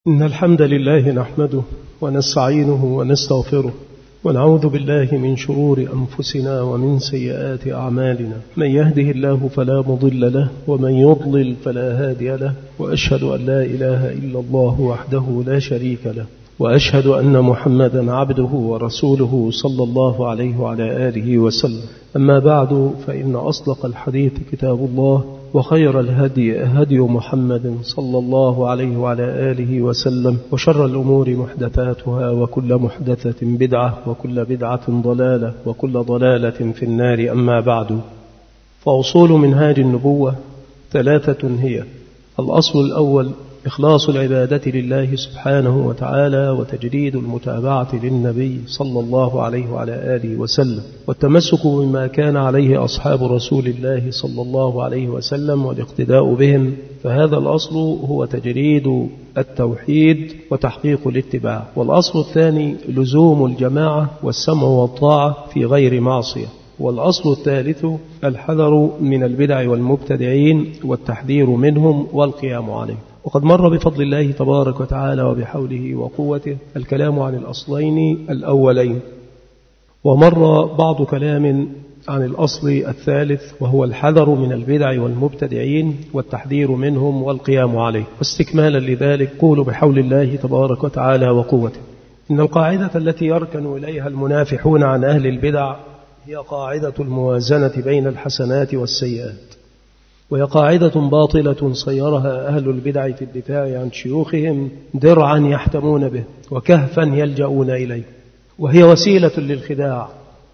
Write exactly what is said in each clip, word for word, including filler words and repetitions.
إن الحمد لله نحمده ونستعينه ونستغفره ونعوذ بالله من شرور أنفسنا ومن سيئات أعمالنا. من يهده الله فلا مضل له ومن يضلل فلا هادي له، وأشهد أن لا إله إلا الله وحده لا شريك له، وأشهد أن محمدا عبده ورسوله صلى الله عليه وعلى آله وسلم. أما بعد، فإن أصدق الحديث كتاب الله، وخير الهدي هدي محمد صلى الله عليه وعلى آله وسلم، وشر الأمور محدثاتها، وكل محدثة بدعة، وكل بدعة ضلالة، وكل ضلالة في النار. أما بعد، فأصول منهاج النبوة ثلاثة هي: الأصل الأول إخلاص العبادة لله سبحانه وتعالى، وتجديد المتابعة للنبي صلى الله عليه وعلى آله وسلم، والتمسك بما كان عليه أصحاب رسول الله صلى الله عليه وسلم والاقتداء بهم. فهذا الأصل هو تجريد التوحيد وتحقيق الاتباع. والأصل الثاني لزوم الجماعة والسمع والطاعة في غير معصية. والأصل الثالث الحذر من البدع والمبتدعين والتحذير منهم والقيام عليه. وقد مر بفضل الله تبارك وتعالى وبحوله وقوته الكلام عن الأصلين الأولين، ومر بعض كلام عن الأصل الثالث، وهو الحذر من البدع والمبتدعين والتحذير منهم والقيام عليه. واستكمالا لذلك قول بحول الله تبارك وتعالى وقوته: إن القاعدة التي يركن إليها المنافحون عن أهل البدع هي قاعدة الموازنة بين الحسنات والسيئات، وهي قاعدة باطلة صيرها أهل البدع في الدفاع عن شيوخهم درعا يحتمون به وكهفا يلجؤون إليه، وهي وسيلة للخداع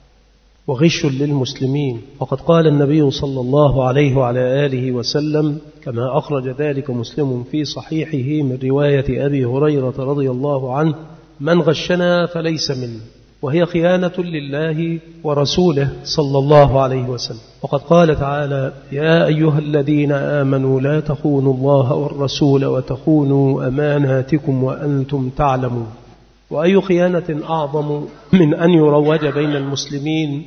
وغش للمسلمين. وقد قال النبي صلى الله عليه وعلى آله وسلم كما أخرج ذلك مسلم في صحيحه من رواية أبي هريرة رضي الله عنه: من غشنا فليس منا. وهي خيانة لله ورسوله صلى الله عليه وسلم. وقد قال تعالى: يا أيها الذين آمنوا لا تخونوا الله والرسول وتخونوا أماناتكم وأنتم تعلمون. وأي خيانة أعظم من أن يروج بين المسلمين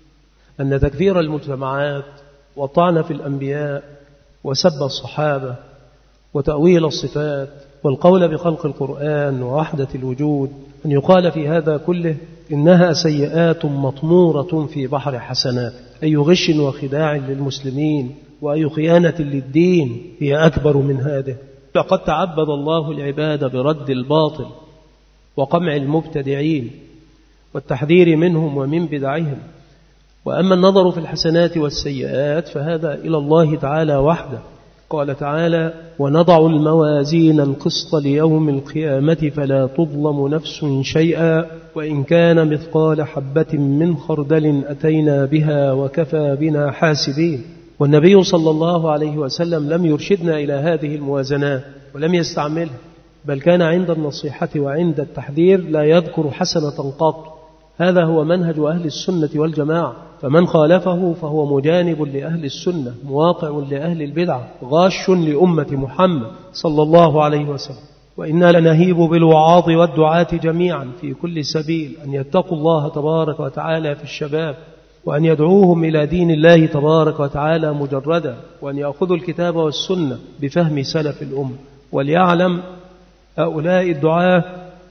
أن تكفير المجتمعات والطعن في الأنبياء وسب الصحابة وتأويل الصفات والقول بخلق القرآن ووحدة الوجود، أن يقال في هذا كله إنها سيئات مطمورة في بحر حسنات. أي غش وخداع للمسلمين وأي خيانة للدين هي أكبر من هذه. لقد تعبد الله العباد برد الباطل وقمع المبتدعين والتحذير منهم ومن بدعهم. وأما النظر في الحسنات والسيئات فهذا إلى الله تعالى وحده. قال تعالى: ونضع الموازين القسط ليوم القيامة فلا تظلم نفس شيئا وإن كان مثقال حبة من خردل أتينا بها وكفى بنا حاسبين. والنبي صلى الله عليه وسلم لم يرشدنا إلى هذه الموازنات ولم يستعملها، بل كان عند النصيحة وعند التحذير لا يذكر حسنة قط. هذا هو منهج أهل السنة والجماعة، فمن خالفه فهو مجانب لأهل السنة، مواقع لأهل البدعة، غاش لأمة محمد صلى الله عليه وسلم. وإنا لنهيب بالوعاظ والدعاة جميعا في كل سبيل أن يتقوا الله تبارك وتعالى في الشباب، وأن يدعوهم إلى دين الله تبارك وتعالى مجردا، وأن يأخذوا الكتاب والسنة بفهم سلف الأمة. وليعلم هؤلاء الدعاة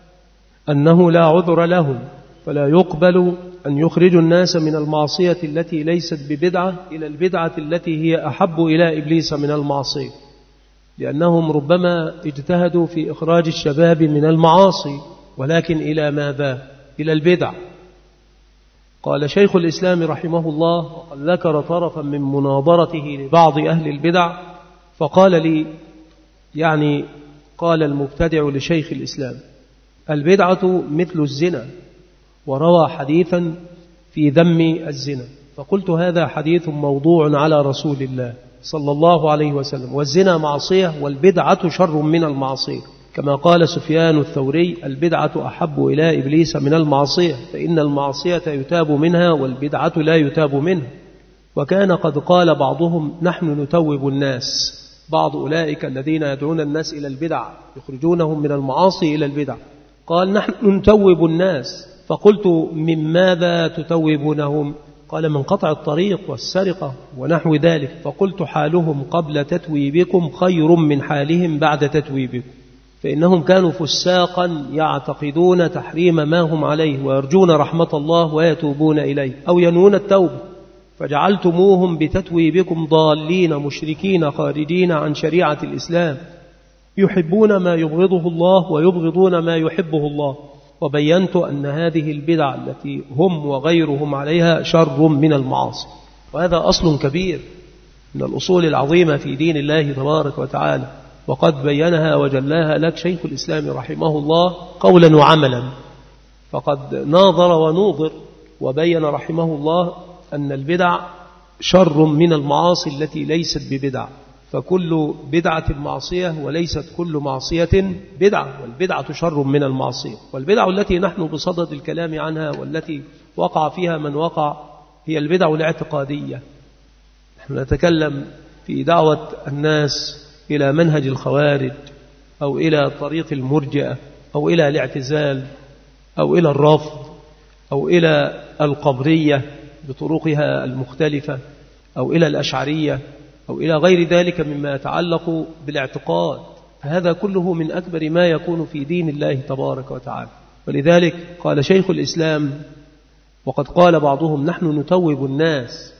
أنه لا عذر لهم، فلا يقبل أن يخرجوا الناس من المعصية التي ليست ببدعة إلى البدعة التي هي أحب إلى إبليس من المعصية، لأنهم ربما اجتهدوا في إخراج الشباب من المعاصي، ولكن إلى ماذا؟ إلى البدع. قال شيخ الإسلام رحمه الله، وقد ذكر طرفا من مناظرته لبعض أهل البدع، فقال لي، يعني قال المبتدع لشيخ الإسلام: البدعة مثل الزنا، وروى حديثا في ذم الزنا. فقلت: هذا حديث موضوع على رسول الله صلى الله عليه وسلم، والزنا معصية والبدعة شر من المعصية، كما قال سفيان الثوري: البدعة أحب إلى إبليس من المعصية، فإن المعصية يتاب منها والبدعة لا يتاب منها. وكان قد قال بعضهم: نحن نتوب الناس، بعض أولئك الذين يدعون الناس إلى البدع يخرجونهم من المعاصي إلى البدع، قال: نحن نتوب الناس. فقلت: من ماذا تتوبونهم؟ قال: من قطع الطريق والسرقة ونحو ذلك. فقلت: حالهم قبل تتويبكم خير من حالهم بعد تتويبكم. فإنهم كانوا فساقا يعتقدون تحريم ما هم عليه ويرجون رحمة الله ويتوبون إليه أو ينوون التوبة، فجعلتموهم بتتويبكم ضالين مشركين خارجين عن شريعة الإسلام، يحبون ما يبغضه الله ويبغضون ما يحبه الله. وبينت أن هذه البدع التي هم وغيرهم عليها شر من المعاصي. وهذا أصل كبير من الأصول العظيمة في دين الله تبارك وتعالى، وقد بينها وجلاها لك شيخ الإسلام رحمه الله قولا وعملا، فقد ناظر ونوظر وبين رحمه الله أن البدع شر من المعاصي التي ليست ببدع، فكل بدعة معصية وليست كل معصية بدعة، والبدعة شر من المعصية. والبدع التي نحن بصدد الكلام عنها والتي وقع فيها من وقع هي البدع الاعتقادية. نحن نتكلم في دعوة الناس إلى منهج الخوارج أو إلى طريق المرجئة أو إلى الاعتزال أو إلى الرفض أو إلى القبرية بطرقها المختلفة أو إلى الأشعرية أو إلى غير ذلك مما يتعلق بالاعتقاد، فهذا كله من أكبر ما يكون في دين الله تبارك وتعالى. ولذلك قال شيخ الإسلام، وقد قال بعضهم نحن نتوب الناس،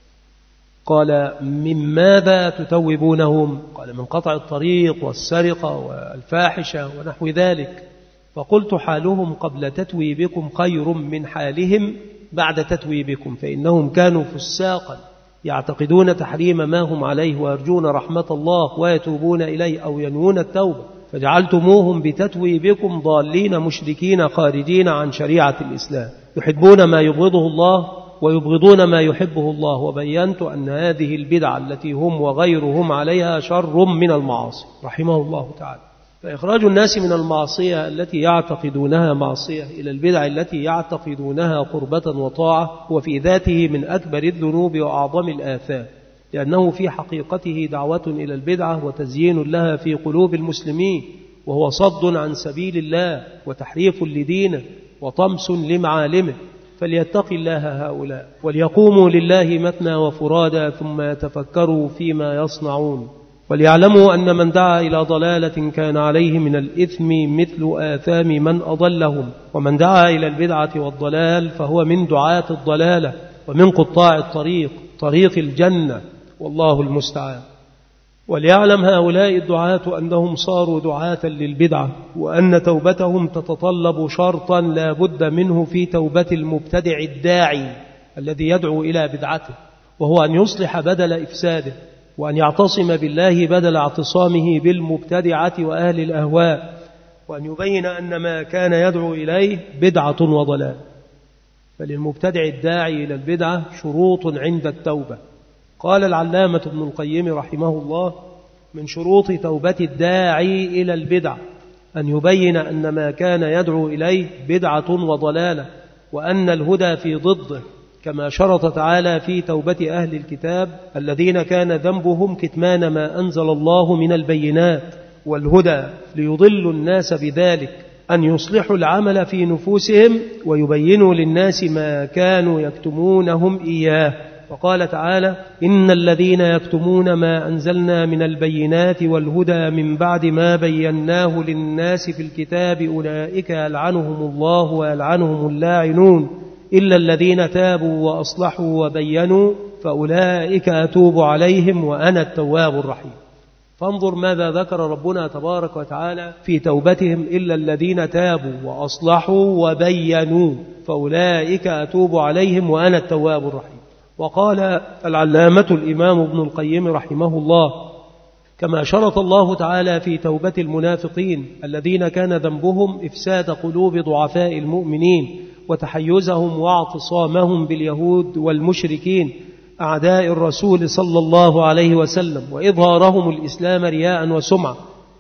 قال من ماذا تتوبونهم؟ قال من قطع الطريق والسرقة والفاحشة ونحو ذلك. فقلت حالهم قبل تتويبكم خير من حالهم بعد تتويبكم، فإنهم كانوا فساقا يعتقدون تحريم ما هم عليه ويرجون رحمة الله ويتوبون إليه أو ينوون التوبة، فجعلتموهم بتتويبكم ضالين مشركين خارجين عن شريعة الإسلام، يحبون ما يبغضه الله ويبغضون ما يحبه الله. وبينت أن هذه البدع التي هم وغيرهم عليها شر من المعاصي رحمه الله تعالى. فإخراج الناس من المعصية التي يعتقدونها معصية إلى البدع التي يعتقدونها قربة وطاعة هو في ذاته من أكبر الذنوب وأعظم الآثام، لأنه في حقيقته دعوة إلى البدعة وتزيين لها في قلوب المسلمين، وهو صد عن سبيل الله وتحريف لدينه وطمس لمعالمه. فليتق الله هؤلاء وليقوموا لله مثنى وفرادا ثم يتفكروا فيما يصنعون، وليعلموا أن من دعا إلى ضلالة كان عليه من الإثم مثل آثام من أضلهم، ومن دعا إلى البدعة والضلال فهو من دعاة الضلالة ومن قطاع الطريق طريق الجنة، والله المستعان. وليعلم هؤلاء الدعاة أنهم صاروا دعاة للبدعة، وأن توبتهم تتطلب شرطا لا بد منه في توبة المبتدع الداعي الذي يدعو إلى بدعته، وهو أن يصلح بدل إفساده، وأن يعتصم بالله بدل اعتصامه بالمبتدعة وأهل الأهواء، وأن يبين أن ما كان يدعو إليه بدعة وضلال. فللمبتدع الداعي إلى البدعة شروط عند التوبة. قال العلامة ابن القيم رحمه الله: من شروط توبة الداعي إلى البدع أن يبين أن ما كان يدعو إليه بدعة وضلالة، وأن الهدى في ضده، كما شرط تعالى في توبة أهل الكتاب الذين كان ذنبهم كتمان ما أنزل الله من البينات والهدى ليضلوا الناس بذلك، أن يصلحوا العمل في نفوسهم ويبينوا للناس ما كانوا يكتمونهم إياه. وقال تعالى: إن الذين يكتمون ما أنزلنا من البينات والهدى من بعد ما بيناه للناس في الكتاب أولئك يلعنهم الله ويلعنهم اللاعنون إلا الذين تابوا وأصلحوا وبينوا فأولئك أتوب عليهم وأنا التواب الرحيم. فانظر ماذا ذكر ربنا تبارك وتعالى في توبتهم: إلا الذين تابوا وأصلحوا وبينوا فأولئك أتوب عليهم وأنا التواب الرحيم. وقال العلامة الإمام ابن القيم رحمه الله: كما شرط الله تعالى في توبة المنافقين الذين كان ذنبهم إفساد قلوب ضعفاء المؤمنين وتحيزهم واعتصامهم باليهود والمشركين أعداء الرسول صلى الله عليه وسلم وإظهارهم الإسلام رياء وسمعة،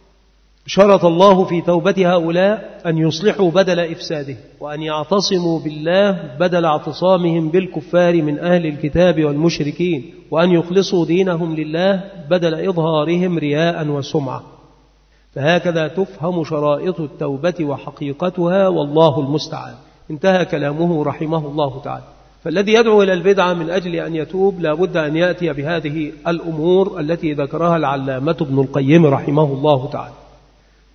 شرط الله في توبة هؤلاء أن يصلحوا بدل إفساده، وأن يعتصموا بالله بدل اعتصامهم بالكفار من أهل الكتاب والمشركين، وأن يخلصوا دينهم لله بدل إظهارهم رياء وسمعة. فهكذا تفهم شرائط التوبة وحقيقتها، والله المستعان. انتهى كلامه رحمه الله تعالى. فالذي يدعو إلى البدعة من أجل أن يتوب لا بد أن يأتي بهذه الأمور التي ذكرها العلامة ابن القيم رحمه الله تعالى.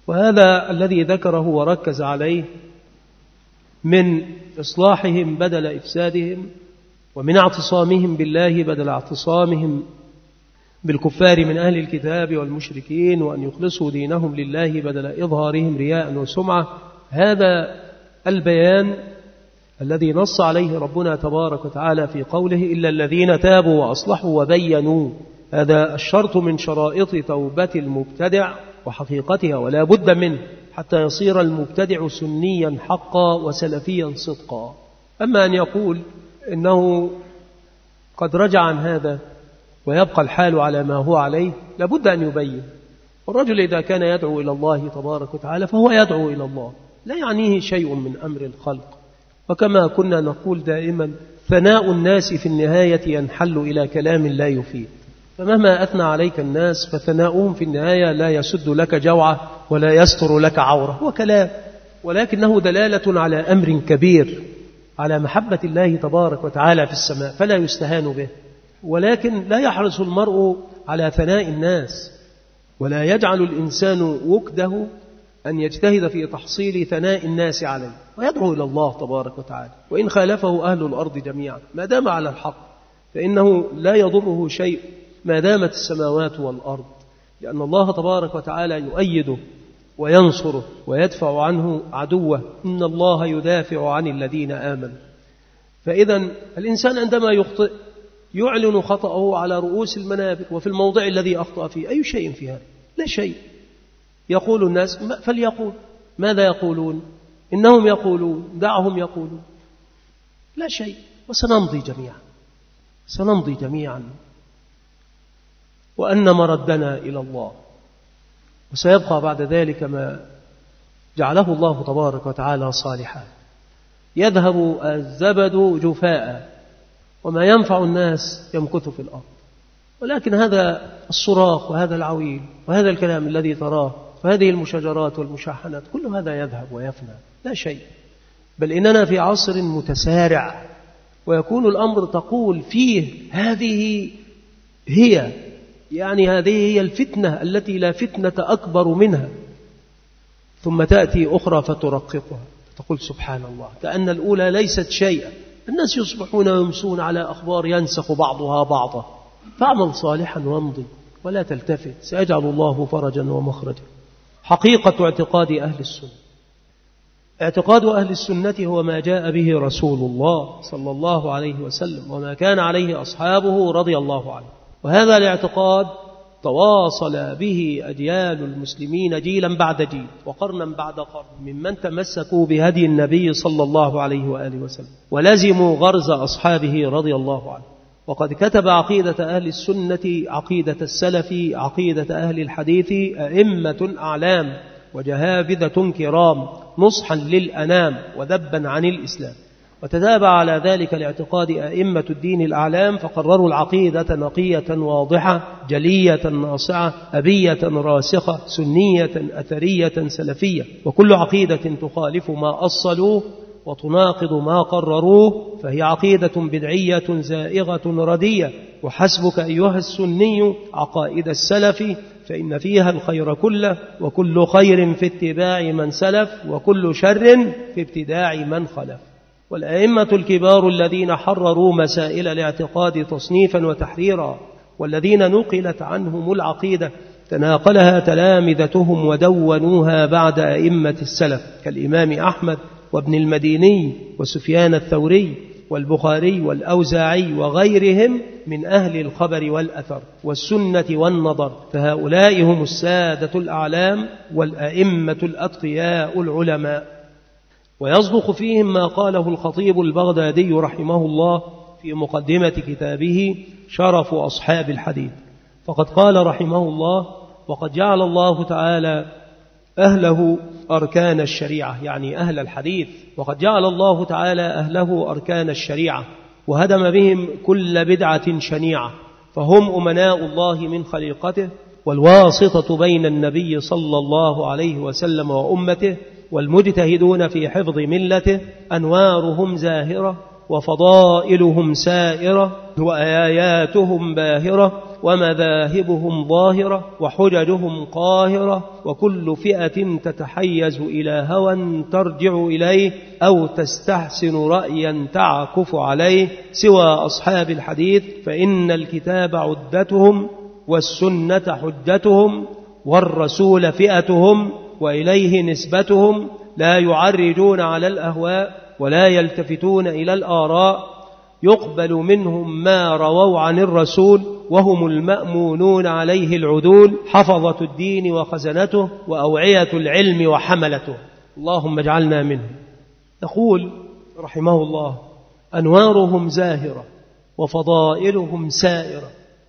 وهذا الذي ذكره وركز عليه من إصلاحهم بدل إفسادهم، ومن اعتصامهم بالله بدل اعتصامهم بالكفار من أهل الكتاب والمشركين، وأن يخلصوا دينهم لله بدل إظهارهم رياء وسمعة. هذا البيان الذي نص عليه ربنا تبارك وتعالى في قوله إلا الذين تابوا وأصلحوا وبينوا، هذا الشرط من شرائط توبة المبتدع وحقيقتها، ولا بد منه حتى يصير المبتدع سنيا حقا وسلفيا صدقا. أما أن يقول إنه قد رجع عن هذا ويبقى الحال على ما هو عليه، لابد أن يبين. والرجل إذا كان يدعو إلى الله تبارك وتعالى فهو يدعو إلى الله، لا يعنيه شيء من أمر الخلق. وكما كنا نقول دائما ثناء الناس في النهاية ينحل إلى كلام لا يفيد، فمهما أثنى عليك الناس فثناؤهم في النهاية لا يسد لك جوعة ولا يستر لك عورة، هو كلام ولكنه دلالة على أمر كبير، على محبة الله تبارك وتعالى في السماء، فلا يستهان به. ولكن لا يحرص المرء على ثناء الناس، ولا يجعل الإنسان وكده أن يجتهد في تحصيل ثناء الناس عليه، ويدعو إلى الله تبارك وتعالى. وإن خالفه أهل الأرض جميعا ما دام على الحق فإنه لا يضره شيء ما دامت السماوات والأرض، لأن الله تبارك وتعالى يؤيده وينصره ويدفع عنه عدوه، إن الله يدافع عن الذين آمنوا. فإذا الإنسان عندما يخطئ يعلن خطأه على رؤوس المنابر وفي الموضع الذي أخطأ فيه. أي شيء في هذا؟ لا شيء. يقول الناس فليقول، ماذا يقولون؟ إنهم يقولون، دعهم يقولون، لا شيء. وسنمضي جميعا، سنمضي جميعا، وأن مردنا إلى الله. وسيبقى بعد ذلك ما جعله الله تبارك وتعالى صالحا، يذهب الزبد جفاء وما ينفع الناس يمكث في الأرض. ولكن هذا الصراخ وهذا العويل وهذا الكلام الذي تراه وهذه المشاجرات والمشاحنات كل هذا يذهب ويفنى، لا شيء. بل إننا في عصر متسارع، ويكون الأمر تقول فيه هذه هي، يعني هذه هي الفتنة التي لا فتنة أكبر منها، ثم تأتي أخرى فترققها، تقول سبحان الله كأن الأولى ليست شيئا. الناس يصبحون ويمسون على أخبار ينسخ بعضها بعضا. فاعمل صالحا وامضي ولا تلتفت، سيجعل الله فرجا ومخرجا. حقيقة اعتقاد أهل السنة، اعتقاد أهل السنة هو ما جاء به رسول الله صلى الله عليه وسلم وما كان عليه أصحابه رضي الله عنه. وهذا الاعتقاد تواصل به أجيال المسلمين جيلا بعد جيل وقرنا بعد قرن، ممن تمسكوا بهدي النبي صلى الله عليه وآله وسلم ولزموا غرز أصحابه رضي الله عنه. وقد كتب عقيدة أهل السنة، عقيدة السلف، عقيدة أهل الحديث أئمة أعلام وجهابذة كرام نصحا للأنام وذبا عن الإسلام. وتتابع على ذلك لاعتقاد أئمة الدين الأعلام، فقرروا العقيدة نقية واضحة جلية ناصعة أبية راسخة سنية أثرية سلفية. وكل عقيدة تخالف ما أصلوه وتناقض ما قرروه فهي عقيدة بدعية زائغة ردية. وحسبك أيها السني عقائد السلف فإن فيها الخير كله، وكل خير في اتباع من سلف، وكل شر في ابتداع من خلف. والأئمة الكبار الذين حرروا مسائل الاعتقاد تصنيفا وتحريرا، والذين نقلت عنهم العقيدة تناقلها تلامذتهم ودونوها بعد أئمة السلف كالإمام أحمد وابن المديني وسفيان الثوري والبخاري والأوزاعي وغيرهم من أهل الخبر والأثر والسنة والنظر. فهؤلاء هم السادة الأعلام والأئمة الأتقياء العلماء. ويصدق فيهم ما قاله الخطيب البغدادي رحمه الله في مقدمة كتابه شرف أصحاب الحديث، فقد قال رحمه الله: وقد جعل الله تعالى أهله أركان الشريعة، يعني أهل الحديث، وقد جعل الله تعالى أهله أركان الشريعة وهدم بهم كل بدعة شنيعة، فهم أمناء الله من خليقته والواسطة بين النبي صلى الله عليه وسلم وأمته، والمجتهدون في حفظ ملته، أنوارهم زاهرة وفضائلهم سائرة وآياتهم باهرة ومذاهبهم ظاهرة وحججهم قاهرة، وكل فئة تتحيز إلى هوى ترجع إليه أو تستحسن رأيا تعكف عليه سوى أصحاب الحديث، فإن الكتاب عدتهم والسنة حجتهم والرسول فئتهم وإليه نسبتهم، لا يعرجون على الأهواء ولا يلتفتون إلى الآراء، يقبل منهم ما رووا عن الرسول وهم المأمونون عليه العدول، حفظة الدين وخزنته وأوعية العلم وحملته. اللهم اجعلنا منهم. يقول رحمه الله: أنوارهم زاهرة وفضائلهم سائرة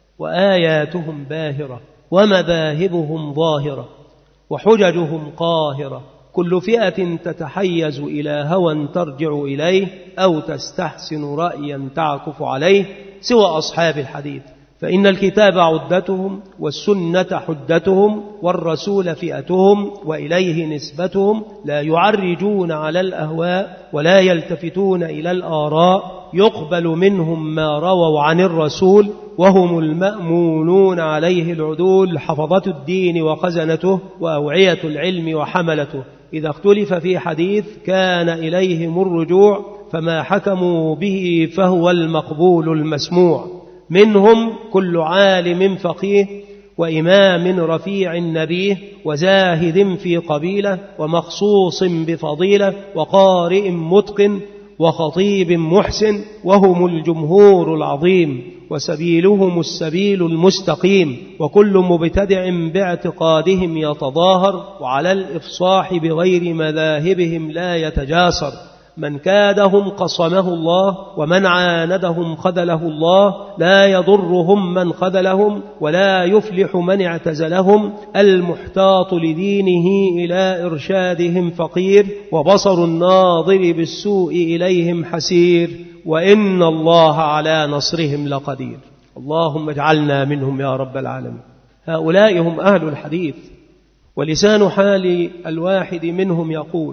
وآياتهم باهرة ومذاهبهم ظاهرة وحججهم قاهرة، كل فئة تتحيز إلى هوى ترجع إليه أو تستحسن رأيا تعكف عليه سوى أصحاب الحديث، فإن الكتاب عدتهم والسنة حجتهم والرسول فئتهم وإليه نسبتهم، لا يعرجون على الأهواء ولا يلتفتون إلى الآراء، يقبل منهم ما رووا عن الرسول وهم المأمونون عليه العدول، حفظة الدين وخزنته وأوعية العلم وحملته. إذا اختلف في حديث كان إليهم الرجوع، فما حكموا به فهو المقبول المسموع. منهم كل عالم فقيه وإمام رفيع نبيه وزاهد في قبيلة ومخصوص بفضيلة وقارئ متقن وخطيب محسن، وهم الجمهور العظيم وسبيلهم السبيل المستقيم، وكل مبتدع باعتقادهم يتظاهر، وعلى الإفصاح بغير مذاهبهم لا يتجاسر. من كادهم قصمه الله ومن عاندهم خذله الله، لا يضرهم من خذلهم ولا يفلح من اعتزلهم. المحتاط لدينه إلى إرشادهم فقير، وبصر الناظر بالسوء إليهم حسير، وإن الله على نصرهم لقدير. اللهم اجعلنا منهم يا رب العالمين. هؤلاء هم أهل الحديث، ولسان حال الواحد منهم يقول: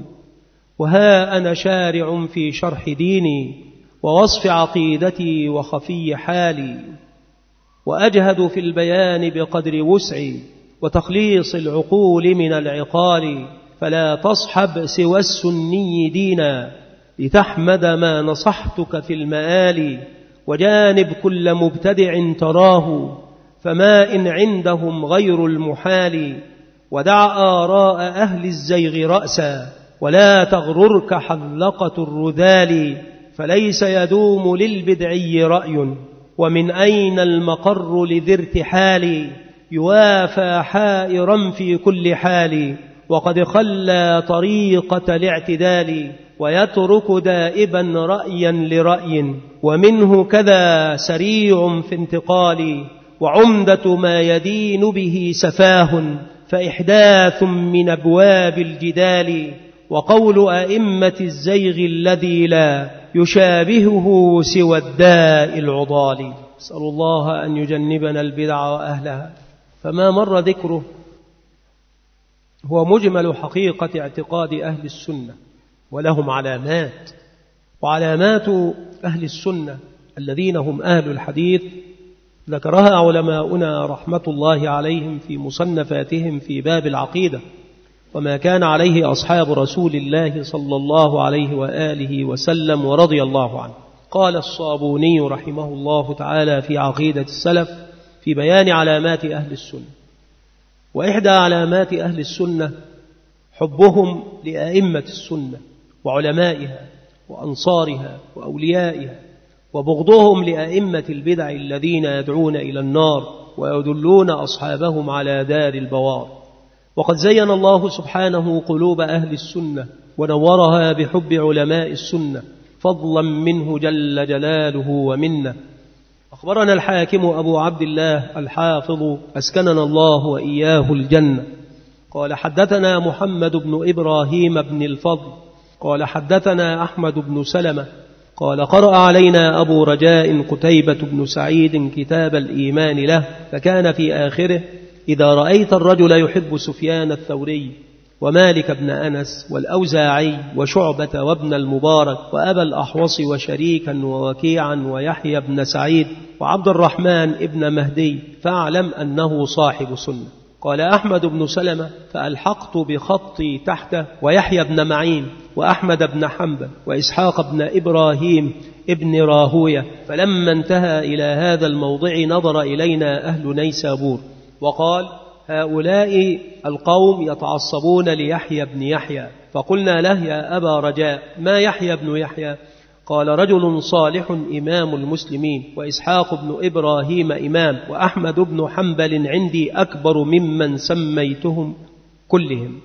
وها أنا شارع في شرح ديني ووصف عقيدتي وخفي حالي، وأجهد في البيان بقدر وسعي وتخليص العقول من العقال، فلا تصحب سوى السني دينا لتحمد ما نصحتك في المآل، وجانب كل مبتدع تراه فما إن عندهم غير المحال، ودع آراء أهل الزيغ رأسا ولا تغررك حلقة الرذال، فليس يدوم للبدعي رأي ومن أين المقر لذي ارتحال، يوافى حائرا في كل حال وقد خلى طريقة الاعتدال، ويترك دائبا رأيا لرأي ومنه كذا سريع في انتقال، وعمدة ما يدين به سفاه فإحداث من أبواب الجدال، وقول أئمة الزيغ الذي لا يشابهه سوى الداء العضال. أسأل الله أن يجنبنا البدع وأهلها. فما مر ذكره هو مجمل حقيقة اعتقاد أهل السنة، ولهم علامات، وعلامات أهل السنة الذين هم أهل الحديث ذكرها علماؤنا رحمة الله عليهم في مصنفاتهم في باب العقيدة، وما كان عليه أصحاب رسول الله صلى الله عليه وآله وسلم ورضي الله عنه. قال الصابوني رحمه الله تعالى في عقيدة السلف في بيان علامات أهل السنة: وإحدى علامات أهل السنة حبهم لأئمة السنة وعلمائها وأنصارها وأوليائها، وبغضهم لأئمة البدع الذين يدعون إلى النار ويدلون أصحابهم على دار البوار. وقد زين الله سبحانه قلوب أهل السنة ونورها بحب علماء السنة فضلا منه جل جلاله ومنه. أخبرنا الحاكم أبو عبد الله الحافظ أسكننا الله وإياه الجنة قال: حدثنا محمد بن إبراهيم بن الفضل قال: حدثنا أحمد بن سلمة قال: قرأ علينا أبو رجاء قتيبة بن سعيد كتاب الإيمان له، فكان في آخره: إذا رأيت الرجل يحب سفيان الثوري ومالك بن أنس والأوزاعي وشعبة وابن المبارك وأبا الأحوص وشريكا ووكيعا ويحيى بن سعيد وعبد الرحمن ابن مهدي، فاعلم أنه صاحب سنة. قال أحمد بن سلمة: فألحقت بخطي تحته ويحيى بن معين وأحمد بن حنبل وإسحاق بن إبراهيم ابن راهوية، فلما انتهى إلى هذا الموضع نظر إلينا أهل نيسابور وقال: هؤلاء القوم يتعصبون ليحيى بن يحيى. فقلنا له: يا أبا رجاء، ما يحيى بن يحيى؟ قال: رجل صالح إمام المسلمين، وإسحاق بن إبراهيم إمام، وأحمد بن حنبل عندي أكبر ممن سميتهم كلهم.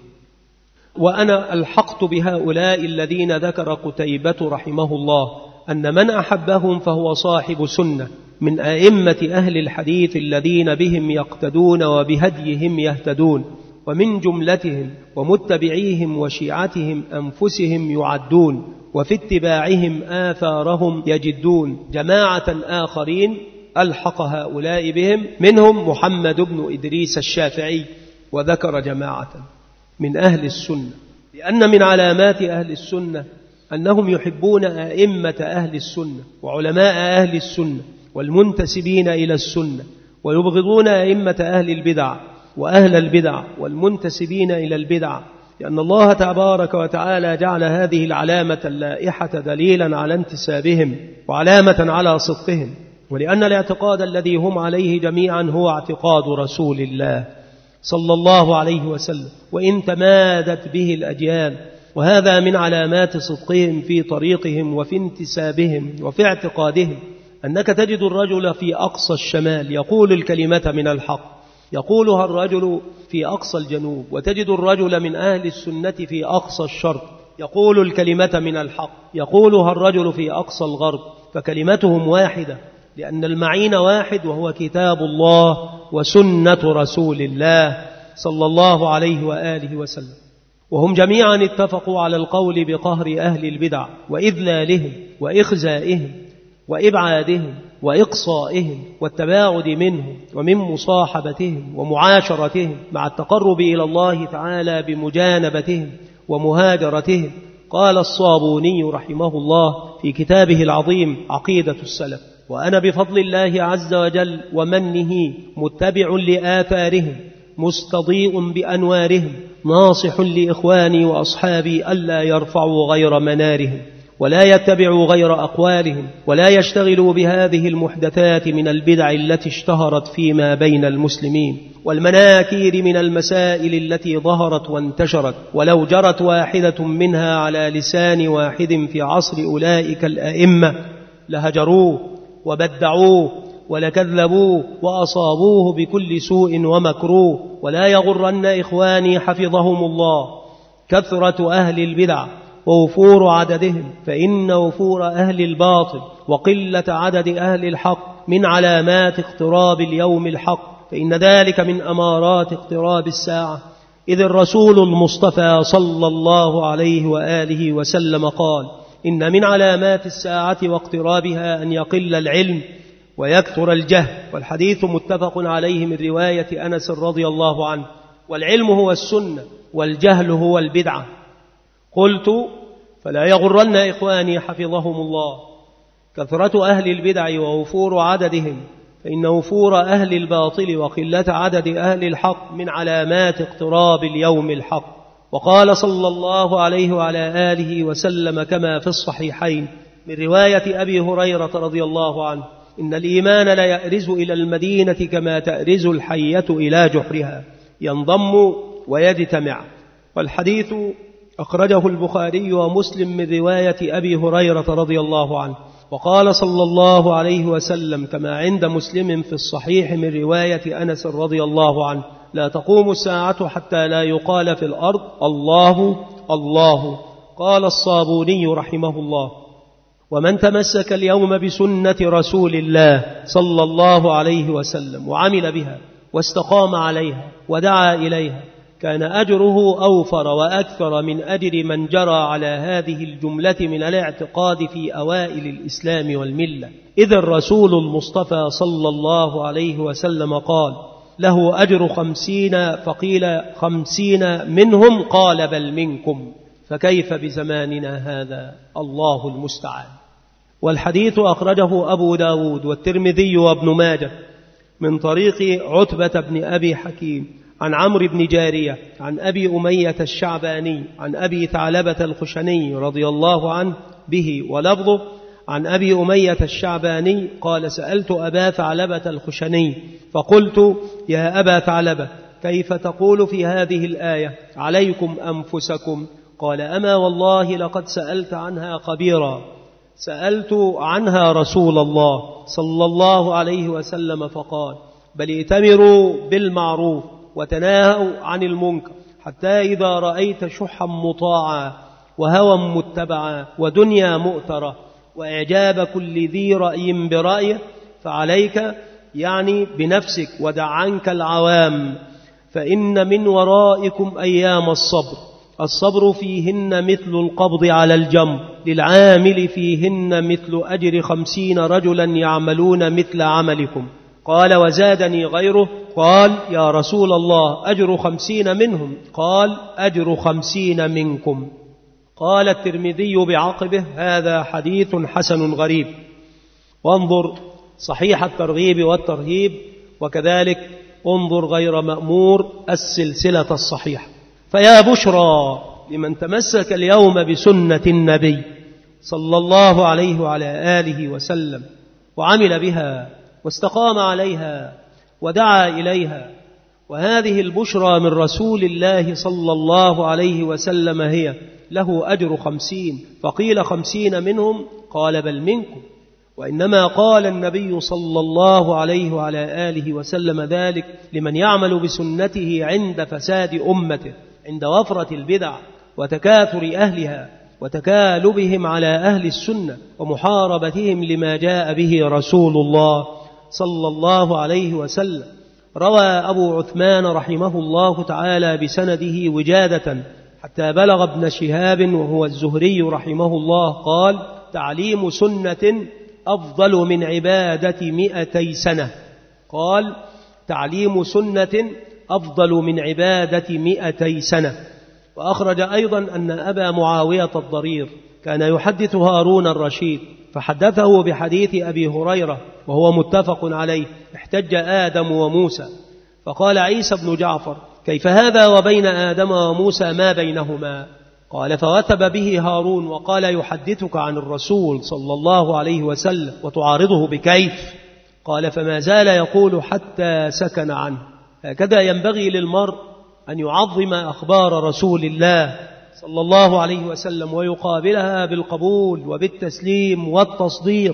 وأنا ألحقت بهؤلاء الذين ذكر قتيبة رحمه الله أن من أحبهم فهو صاحب سنة من أئمة أهل الحديث الذين بهم يقتدون وبهديهم يهتدون، ومن جملتهم ومتبعيهم وشيعتهم أنفسهم يعدون، وفي اتباعهم آثارهم يجدون. جماعة آخرين ألحق هؤلاء بهم، منهم محمد بن إدريس الشافعي، وذكر جماعة من أهل السنة، لأن من علامات أهل السنة أنهم يحبون أئمة أهل السنة وعلماء أهل السنة والمنتسبين إلى السنة، ويبغضون أئمة أهل البدع وأهل البدع والمنتسبين إلى البدع، لأن الله تبارك وتعالى جعل هذه العلامة اللائحة دليلا على انتسابهم وعلامة على صدقهم، ولأن الاعتقاد الذي هم عليه جميعا هو اعتقاد رسول الله صلى الله عليه وسلم، وإن تمادت به الأجيال. وهذا من علامات صدقهم في طريقهم وفي انتسابهم وفي اعتقادهم، أنك تجد الرجل في أقصى الشمال يقول الكلمة من الحق، يقولها الرجل في أقصى الجنوب، وتجد الرجل من أهل السنة في أقصى الشرق يقول الكلمة من الحق، يقولها الرجل في أقصى الغرب، فكلمتهم واحدة، لأن المعين واحد وهو كتاب الله وسنة رسول الله صلى الله عليه وآله وسلم. وهم جميعا اتفقوا على القول بقهر أهل البدع وإذلالهم وإخزائهم وإبعادهم وإقصائهم والتباعد منهم ومن مصاحبتهم ومعاشرتهم، مع التقرب إلى الله تعالى بمجانبتهم ومهاجرتهم. قال الصابوني رحمه الله في كتابه العظيم عقيدة السلف: وأنا بفضل الله عز وجل ومنه متبع لآثارهم مستضيء بأنوارهم، ناصح لإخواني وأصحابي ألا يرفعوا غير منارهم ولا يتبعوا غير أقوالهم ولا يشتغلوا بهذه المحدثات من البدع التي اشتهرت فيما بين المسلمين والمناكير من المسائل التي ظهرت وانتشرت، ولو جرت واحدة منها على لسان واحد في عصر أولئك الأئمة لهجروه وبدعوه ولكذبوه وأصابوه بكل سوء ومكروه. ولا يغرن إخواني حفظهم الله كثرة أهل البدع ووفور عددهم، فإن وفور أهل الباطل وقلة عدد أهل الحق من علامات اقتراب اليوم الحق، فإن ذلك من أمارات اقتراب الساعة. إذ الرسول المصطفى صلى الله عليه وآله وسلم قال: إن من علامات الساعة واقترابها أن يقل العلم ويكثر الجهل. والحديث متفق عليه من رواية أنس رضي الله عنه: والعلم هو السنة والجهل هو البدعة. قلت: فلا يغرن إخواني حفظهم الله كثرة أهل البدع ووفور عددهم، فإن وفور أهل الباطل وقلة عدد أهل الحق من علامات اقتراب اليوم الحق. وقال صلى الله عليه وعلى آله وسلم كما في الصحيحين من رواية أبي هريرة رضي الله عنه: إن الإيمان لا يأرز إلى المدينة كما تأرز الحية إلى جحرها، ينضم ويجتمع. والحديث أخرجه البخاري ومسلم من رواية أبي هريرة رضي الله عنه. وقال صلى الله عليه وسلم كما عند مسلم في الصحيح من رواية أنس رضي الله عنه: لا تقوم الساعة حتى لا يقال في الأرض الله الله. قال الصابوني رحمه الله: ومن تمسك اليوم بسنة رسول الله صلى الله عليه وسلم وعمل بها واستقام عليها ودعا إليها كان أجره أوفر وأكثر من أجر من جرى على هذه الجملة من الاعتقاد في أوائل الإسلام والملة. إذ الرسول المصطفى صلى الله عليه وسلم قال: له أجر خمسين، فقيل خمسين منهم، قال بل منكم، فكيف بزماننا هذا؟ الله المستعان. والحديث أخرجه أبو داود والترمذي وابن ماجه من طريق عتبة بن أبي حكيم عن عمرو بن جارية عن أبي أمية الشعباني عن أبي ثعلبة الخشني رضي الله عنه به، ولفظه عن أبي أمية الشعباني قال: سألت أبا ثعلبة الخشني فقلت: يا أبا ثعلبة، كيف تقول في هذه الآية عليكم أنفسكم؟ قال: أما والله لقد سألت عنها خبيرا، سألت عنها رسول الله صلى الله عليه وسلم فقال: بل ائتمروا بالمعروف وتناهوا عن المنكر، حتى إذا رأيت شحا مطاعا وهوى متبعا ودنيا مؤترة وإعجاب كل ذي رأي برأيه، فعليك يعني بنفسك ودع عنك العوام، فإن من ورائكم أيام الصبر، الصبر فيهن مثل القبض على الجمر، للعامل فيهن مثل أجر خمسين رجلا يعملون مثل عملكم. قال: وزادني غيره، قال: يا رسول الله، أجر خمسين منهم؟ قال: أجر خمسين منكم. قال الترمذي بعقبه: هذا حديث حسن غريب. وانظر صحيح الترغيب والترهيب، وكذلك انظر غير مأمور السلسلة الصحيحة. فيا بشرى لمن تمسك اليوم بسنة النبي صلى الله عليه وعلى آله وسلم وعمل بها واستقام عليها ودعا إليها. وهذه البشرى من رسول الله صلى الله عليه وسلم هي: له أجر خمسين، فقيل خمسين منهم، قال بل منكم. وإنما قال النبي صلى الله عليه وعلى آله وسلم ذلك لمن يعمل بسنته عند فساد أمته، عند وفرة البدع وتكاثر أهلها وتكالبهم على أهل السنة ومحاربتهم لما جاء به رسول الله صلى الله عليه وسلم. روى أبو عثمان رحمه الله تعالى بسنده وجادة حتى بلغ ابن شهاب وهو الزهري رحمه الله قال: تعليم سنة أفضل من عبادة مئتي سنة. قال: تعليم سنة أفضل من عبادة مئتي سنة. وأخرج أيضا أن أبا معاوية الضرير كان يحدث هارون الرشيد، فحدثه بحديث أبي هريرة وهو متفق عليه: احتج آدم وموسى، فقال عيسى بن جعفر: كيف هذا وبين آدم وموسى ما بينهما؟ قال: فوثب به هارون وقال: يحدثك عن الرسول صلى الله عليه وسلم وتعارضه بكيف؟ قال: فما زال يقول حتى سكن عنه. هكذا ينبغي للمرء أن يعظم أخبار رسول الله صلى الله عليه وسلم ويقابلها بالقبول وبالتسليم والتصديق،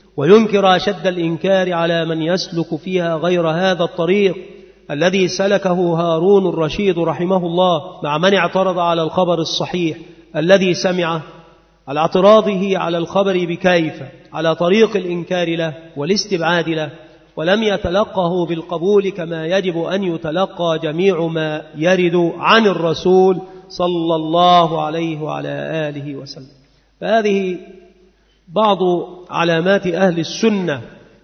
وينكر أشد الإنكار على من يسلك فيها غير هذا الطريق الذي سلكه هارون الرشيد رحمه الله مع من اعترض على الخبر الصحيح الذي سمعه، على اعتراضه على الخبر بكيف، على طريق الإنكار له والاستبعاد له، ولم يتلقه بالقبول كما يجب أن يتلقى جميع ما يرد عن الرسول صلى الله عليه وعلى آله وسلم. فهذه بعض علامات أهل السنة،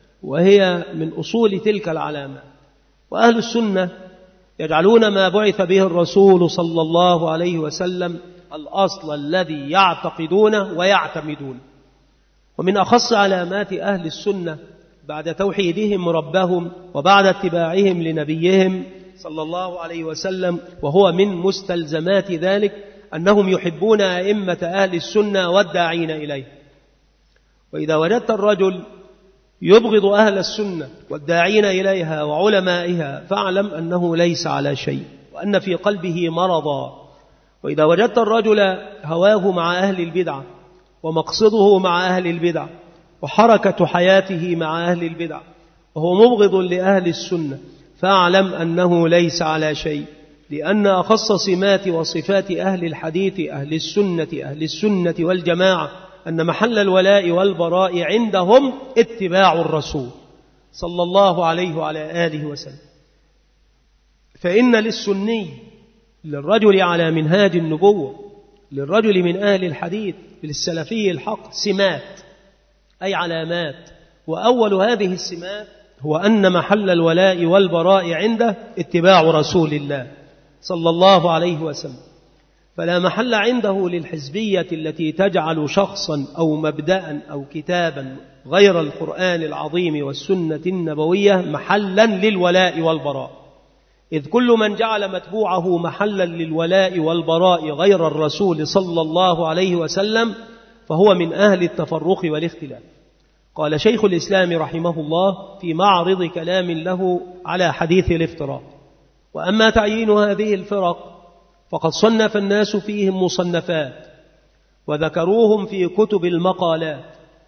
وهي من أصول تلك العلامات. وأهل السنة يجعلون ما بعث به الرسول صلى الله عليه وسلم الأصل الذي يعتقدونه ويعتمدونه. ومن أخص علامات أهل السنة بعد توحيدهم ربهم وبعد اتباعهم لنبيهم صلى الله عليه وسلم، وهو من مستلزمات ذلك، أنهم يحبون أئمة أهل السنة والداعين إليه. وإذا وجدت الرجل يبغض أهل السنة والداعين إليها وعلمائها، فاعلم أنه ليس على شيء، وأن في قلبه مرضا. وإذا وجدت الرجل هواه مع أهل البدع ومقصده مع أهل البدع وحركة حياته مع أهل البدع وهو مبغض لأهل السنة، فاعلم أنه ليس على شيء، لأن أخص سمات وصفات أهل الحديث أهل السنة أهل السنة والجماعة أن محل الولاء والبراء عندهم اتباع الرسول صلى الله عليه وعلى آله وسلم. فإن للسني، للرجل على منهاج النبوة، للرجل من أهل الحديث، للسلفي الحق، سمات أي علامات. وأول هذه السمات هو أن محل الولاء والبراء عنده اتباع رسول الله صلى الله عليه وسلم، فلا محل عنده للحزبية التي تجعل شخصا أو مبدأ أو كتابا غير القرآن العظيم والسنة النبوية محلا للولاء والبراء، إذ كل من جعل متبوعه محلا للولاء والبراء غير الرسول صلى الله عليه وسلم فهو من أهل التفرق والاختلاف. قال شيخ الإسلام رحمه الله في معرض كلام له على حديث الافتراق: وأما تعيين هذه الفرق فقد صنف الناس فيهم مصنفات وذكروهم في كتب المقالات،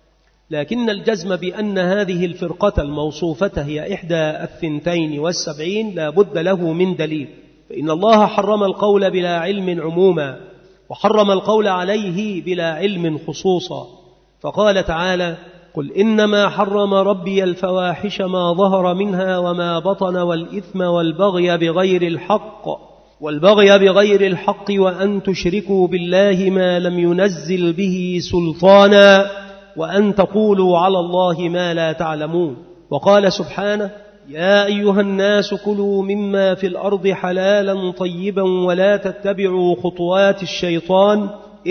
لكن الجزم بأن هذه الفرقة الموصوفة هي إحدى الثنتين والسبعين لا بد له من دليل، فإن الله حرم القول بلا علم عموما، وحرم القول عليه بلا علم خصوصا، فقال تعالى: قل إنما حرم ربي الفواحش ما ظهر منها وما بطن والإثم والبغي بغير الحق والبغي بغير الحق وأن تشركوا بالله ما لم ينزل به سلطانا وأن تقولوا على الله ما لا تعلمون. وقال سبحانه: يا أيها الناس كلوا مما في الأرض حلالا طيبا ولا تتبعوا خطوات الشيطان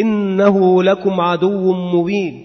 إنه لكم عدو مبين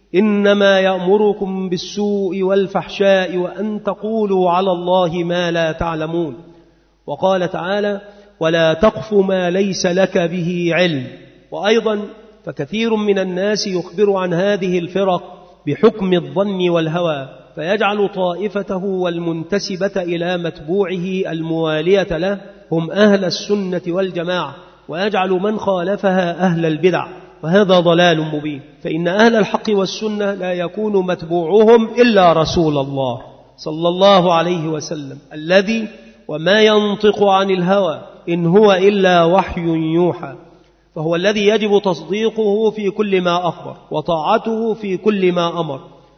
إنما يأمركم بالسوء والفحشاء وأن تقولوا على الله ما لا تعلمون. وقال تعالى: ولا تقف ما ليس لك به علم. وأيضا فكثير من الناس يخبر عن هذه الفرق بحكم الظن والهوى، فيجعل طائفته والمنتسبة إلى متبوعه الموالية له هم أهل السنة والجماعة، ويجعل من خالفها أهل البدع، وهذا ضلال مبين. فإن أهل الحق والسنة لا يكون متبوعهم إلا رسول الله صلى الله عليه وسلم الذي وما ينطق عن الهوى إن هو إلا وحي يوحى، فهو الذي يجب تصديقه في كل ما أخبر وطاعته في كل ما أمر،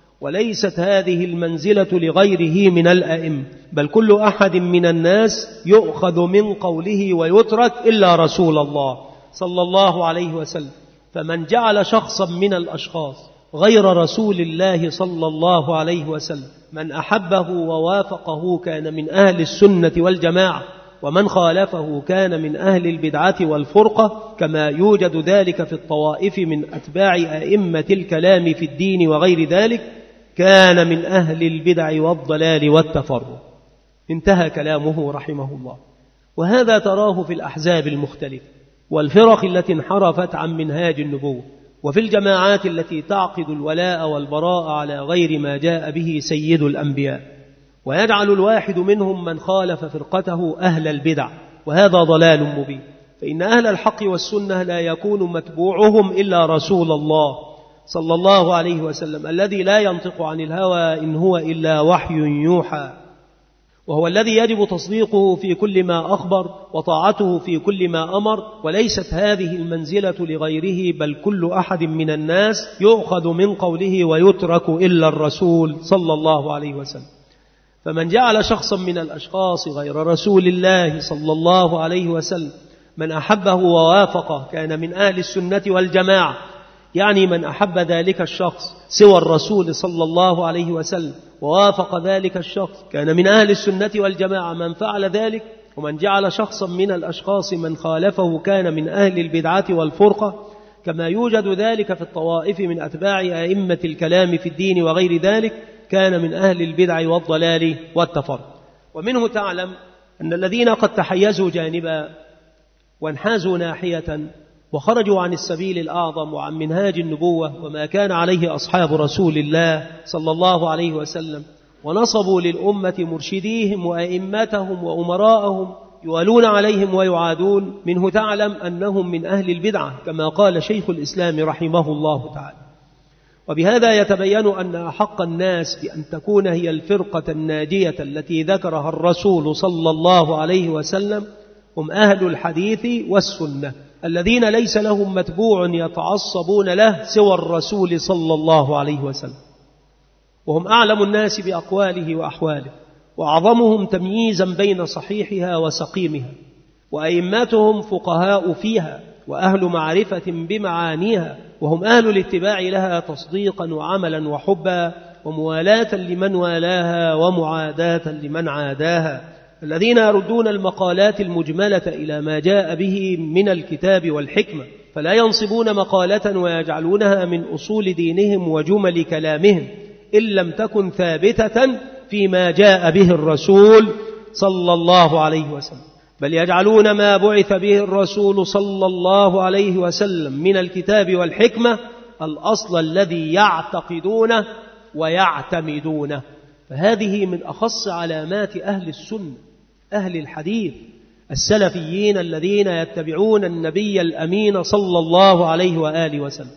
وليست هذه المنزلة لغيره من الأئمة، بل كل أحد من الناس يؤخذ من قوله ويترك إلا رسول الله صلى الله عليه وسلم. فمن جعل شخصا من الأشخاص غير رسول الله صلى الله عليه وسلم من أحبه ووافقه كان من أهل السنة والجماعة، ومن خالفه كان من أهل البدعة والفرقة، كما يوجد ذلك في الطوائف من أتباع أئمة الكلام في الدين وغير ذلك، كان من أهل البدع والضلال والتفرق. انتهى كلامه رحمه الله. وهذا تراه في الأحزاب المختلفة والفرق التي انحرفت عن منهاج النبوة، وفي الجماعات التي تعقد الولاء والبراء على غير ما جاء به سيد الأنبياء، ويجعل الواحد منهم من خالف فرقته أهل البدع، وهذا ضلال مبين. فإن أهل الحق والسنة لا يكون متبوعهم إلا رسول الله صلى الله عليه وسلم الذي لا ينطق عن الهوى إن هو إلا وحي يوحى، وهو الذي يجب تصديقه في كل ما أخبر وطاعته في كل ما أمر، وليست هذه المنزلة لغيره، بل كل أحد من الناس يؤخذ من قوله ويترك إلا الرسول صلى الله عليه وسلم. فمن جعل شخصا من الأشخاص غير رسول الله صلى الله عليه وسلم من أحبه ووافقه كان من أهل السنة والجماعة، يعني من أحب ذلك الشخص سوى الرسول صلى الله عليه وسلم ووافق ذلك الشخص كان من أهل السنة والجماعة من فعل ذلك. ومن جعل شخصا من الأشخاص من خالفه كان من أهل البدعة والفرقة، كما يوجد ذلك في الطوائف من أتباع أئمة الكلام في الدين وغير ذلك، كان من أهل البدع والضلال والتفرق. ومنه تعلم أن الذين قد تحيزوا جانبا وانحازوا ناحية وخرجوا عن السبيل الأعظم وعن منهاج النبوة وما كان عليه أصحاب رسول الله صلى الله عليه وسلم، ونصبوا للأمة مرشديهم وأئمتهم وأمراءهم يوالون عليهم ويعادون، منه تعلم أنهم من أهل البدعة كما قال شيخ الإسلام رحمه الله تعالى. وبهذا يتبين أن أحق الناس بأن تكون هي الفرقة الناجية التي ذكرها الرسول صلى الله عليه وسلم هم أهل الحديث والسنة الذين ليس لهم متبوع يتعصبون له سوى الرسول صلى الله عليه وسلم، وهم أعلم الناس بأقواله وأحواله، وأعظمهم تمييزا بين صحيحها وسقيمها، وأئمتهم فقهاء فيها وأهل معرفة بمعانيها، وهم أهل الاتباع لها تصديقا وعملا وحبا، وموالاة لمن والاها ومعاداة لمن عاداها، الذين يردون المقالات المجملة إلى ما جاء به من الكتاب والحكمة، فلا ينصبون مقالة ويجعلونها من أصول دينهم وجمل كلامهم إن لم تكن ثابتة فيما جاء به الرسول صلى الله عليه وسلم، بل يجعلون ما بعث به الرسول صلى الله عليه وسلم من الكتاب والحكمة الأصل الذي يعتقدونه ويعتمدونه. فهذه من أخص علامات أهل السنة، أهل الحديث السلفيين الذين يتبعون النبي الأمين صلى الله عليه وآله وسلم،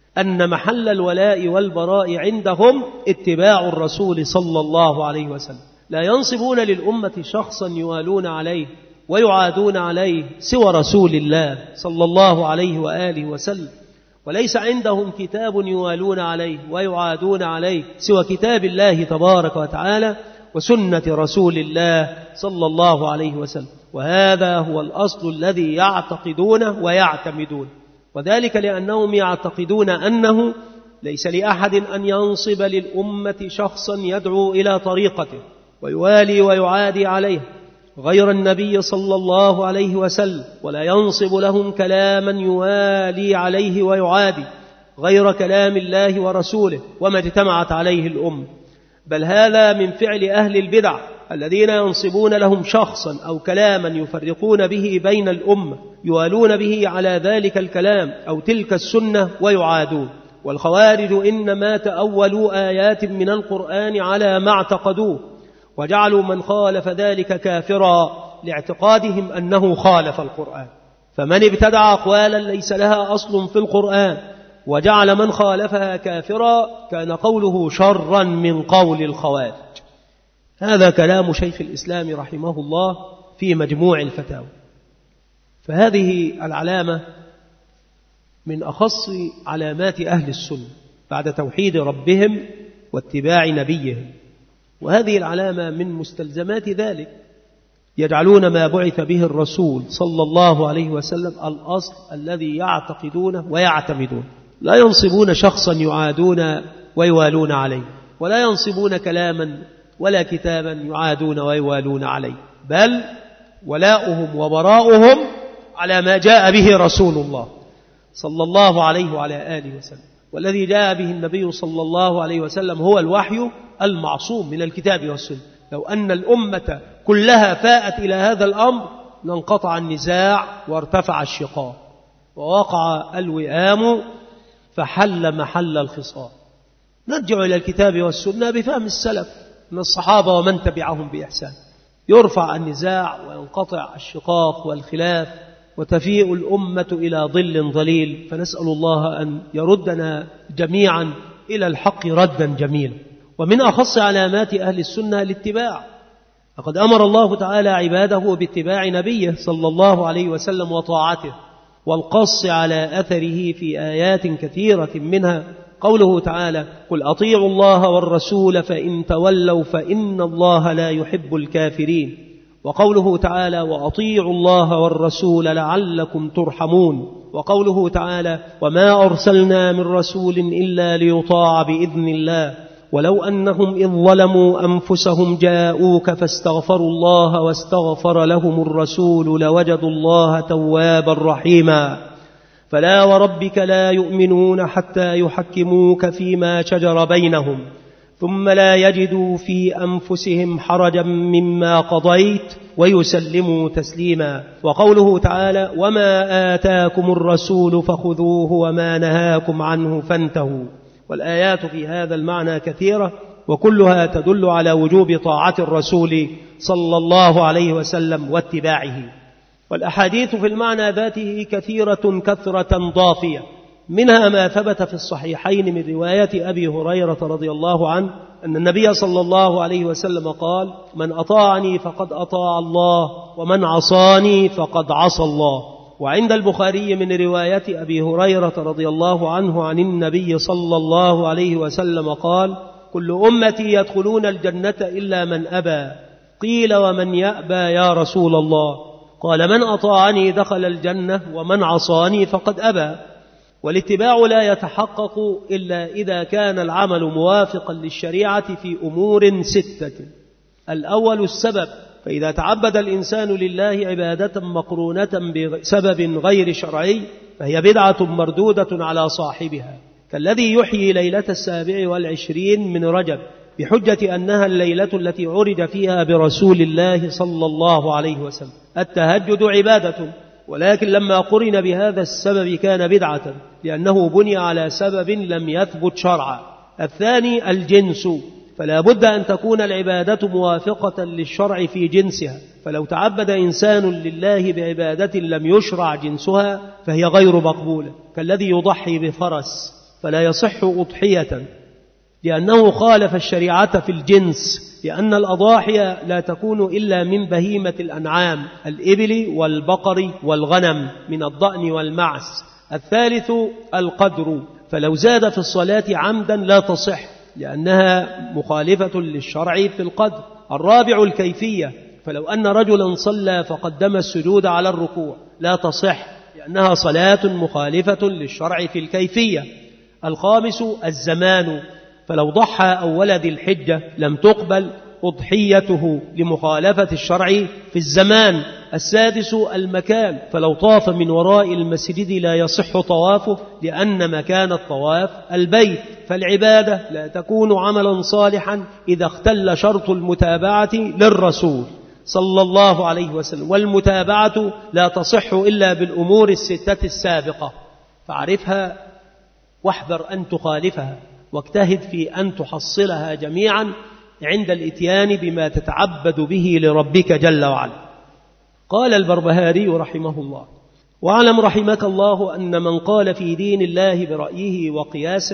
أن محل الولاء والبراء عندهم اتباع الرسول صلى الله عليه وسلم. لا ينصبون للأمة شخصا يوالون عليه ويعادون عليه سوى رسول الله صلى الله عليه وآله وسلم، وليس عندهم كتاب يوالون عليه ويعادون عليه سوى كتاب الله تبارك وتعالى وسنة رسول الله صلى الله عليه وسلم، وهذا هو الأصل الذي يعتقدونه ويعتمدون، وذلك لأنهم يعتقدون أنه ليس لأحد أن ينصب للأمة شخصا يدعو إلى طريقته ويوالي ويعادي عليه غير النبي صلى الله عليه وسلم، ولا ينصب لهم كلاما يوالي عليه ويعادي غير كلام الله ورسوله وما اجتمعت عليه الأمة، بل هذا من فعل أهل البدع الذين ينصبون لهم شخصا أو كلاما يفرقون به بين الأمة، يوالون به على ذلك الكلام أو تلك السنة ويعادون. والخوارج إنما تأولوا آيات من القرآن على ما اعتقدوه، وجعلوا من خالف ذلك كافرا لاعتقادهم أنه خالف القرآن، فمن ابتدع أقوالا ليس لها أصل في القرآن وجعل من خالفها كافرا كان قوله شرا من قول الخوارج. هذا كلام شيخ الإسلام رحمه الله في مجموع الفتاوى. فهذه العلامة من أخص علامات أهل السنة بعد توحيد ربهم واتباع نبيهم، وهذه العلامة من مستلزمات ذلك، يجعلون ما بعث به الرسول صلى الله عليه وسلم الأصل الذي يعتقدونه ويعتمدون، لا ينصبون شخصا يعادون ويوالون عليه، ولا ينصبون كلاما ولا كتابا يعادون ويوالون عليه، بل ولاؤهم وبراؤهم على ما جاء به رسول الله صلى الله عليه وعلى آله وسلم، والذي جاء به النبي صلى الله عليه وسلم هو الوحي المعصوم من الكتاب والسنة. لو أن الأمة كلها فاءت إلى هذا الأمر لانقطع النزاع وارتفع الشقاق ووقع الوئام فحل محل الخصام. نرجع إلى الكتاب والسنة بفهم السلف من الصحابة ومن تبعهم بإحسان، يرفع النزاع وينقطع الشقاق والخلاف وتفيء الأمة إلى ظل ظليل. فنسأل الله أن يردنا جميعا إلى الحق ردا جميلا. ومن أخص علامات أهل السنة الاتباع، لقد أمر الله تعالى عباده باتباع نبيه صلى الله عليه وسلم وطاعته والقص على أثره في آيات كثيرة، منها قوله تعالى قل أطيعوا الله والرسول فإن تولوا فإن الله لا يحب الكافرين، وقوله تعالى وأطيعوا الله والرسول لعلكم ترحمون، وقوله تعالى وما أرسلنا من رسول إلا ليطاع بإذن الله ولو أنهم إذ ظلموا أنفسهم جاءوك فاستغفروا الله واستغفر لهم الرسول لوجدوا الله توابا رحيما فلا وربك لا يؤمنون حتى يحكموك فيما شجر بينهم ثم لا يجدوا في أنفسهم حرجا مما قضيت ويسلموا تسليما. وقوله تعالى وما آتاكم الرسول فخذوه وما نهاكم عنه فانتهوا. والآيات في هذا المعنى كثيرة وكلها تدل على وجوب طاعة الرسول صلى الله عليه وسلم واتباعه. والأحاديث في المعنى ذاته كثيرة كثرة ضافية، منها ما ثبت في الصحيحين من رواية أبي هريرة رضي الله عنه أن النبي صلى الله عليه وسلم قال من أطاعني فقد أطاع الله ومن عصاني فقد عصى الله. وعند البخاري من رواية أبي هريرة رضي الله عنه عن النبي صلى الله عليه وسلم قال كل أمتي يدخلون الجنة إلا من أبى، قيل ومن يأبى يا رسول الله؟ قال من أطاعني دخل الجنة ومن عصاني فقد أبى. والاتباع لا يتحقق إلا إذا كان العمل موافقا للشريعة في أمور ستة. الأول السبب، فإذا تعبد الإنسان لله عبادة مقرونة بسبب غير شرعي فهي بدعة مردودة على صاحبها، كالذي يحيي ليلة السابع والعشرين من رجب بحجة أنها الليلة التي عرج فيها برسول الله صلى الله عليه وسلم. التهجد عبادة، ولكن لما قرن بهذا السبب كان بدعة لأنه بني على سبب لم يثبت شرعا. الثاني الجنس، فلا بد أن تكون العبادة موافقة للشرع في جنسها، فلو تعبد إنسان لله بعبادة لم يشرع جنسها فهي غير مقبولة، كالذي يضحي بفرس فلا يصح أضحية لأنه خالف الشريعة في الجنس، لأن الأضاحي لا تكون إلا من بهيمة الأنعام الإبل والبقر والغنم من الضأن والمعز. الثالث القدر، فلو زاد في الصلاة عمدا لا تصح لأنها مخالفة للشرع في القدر. الرابع الكيفية، فلو أن رجلا صلى فقدم السجود على الركوع لا تصح لأنها صلاة مخالفة للشرع في الكيفية. الخامس الزمان، فلو ضحى أول ذي الحجة لم تقبل أضحيته لمخالفة الشرع في الزمان. السادس المكان، فلو طاف من وراء المسجد لا يصح طوافه لأن مكان الطواف البيت. فالعبادة لا تكون عملا صالحا إذا اختل شرط المتابعة للرسول صلى الله عليه وسلم، والمتابعة لا تصح إلا بالأمور الستة السابقة، فاعرفها واحذر أن تخالفها، واجتهد في أن تحصلها جميعا عند الإتيان بما تتعبد به لربك جل وعلا. قال البربهاري رحمه الله: واعلم رحمك الله أن من قال في دين الله برأيه وقياسه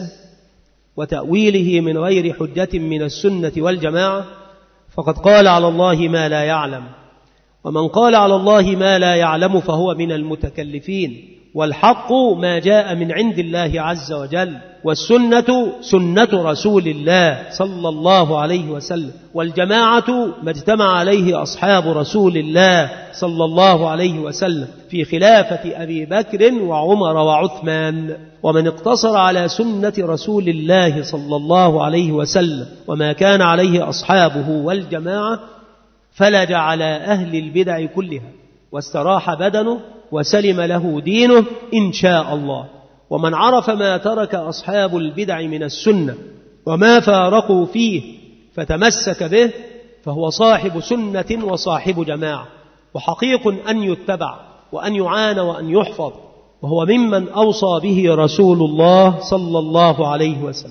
وتأويله من غير حجة من السنة والجماعة فقد قال على الله ما لا يعلم، ومن قال على الله ما لا يعلم فهو من المتكلفين، والحق ما جاء من عند الله عز وجل، والسنة سنة رسول الله صلى الله عليه وسلم، والجماعة ما اجتمع عليه أصحاب رسول الله صلى الله عليه وسلم في خلافة أبي بكر وعمر وعثمان. ومن اقتصر على سنة رسول الله صلى الله عليه وسلم وما كان عليه أصحابه والجماعة فلج على أهل البدع كلها واستراح بدنه وسلم له دينه إن شاء الله. ومن عرف ما ترك أصحاب البدع من السنة وما فارقوا فيه فتمسك به فهو صاحب سنة وصاحب جماعة، وحقيق أن يتبع وأن يعان وأن يحفظ، وهو ممن أوصى به رسول الله صلى الله عليه وسلم.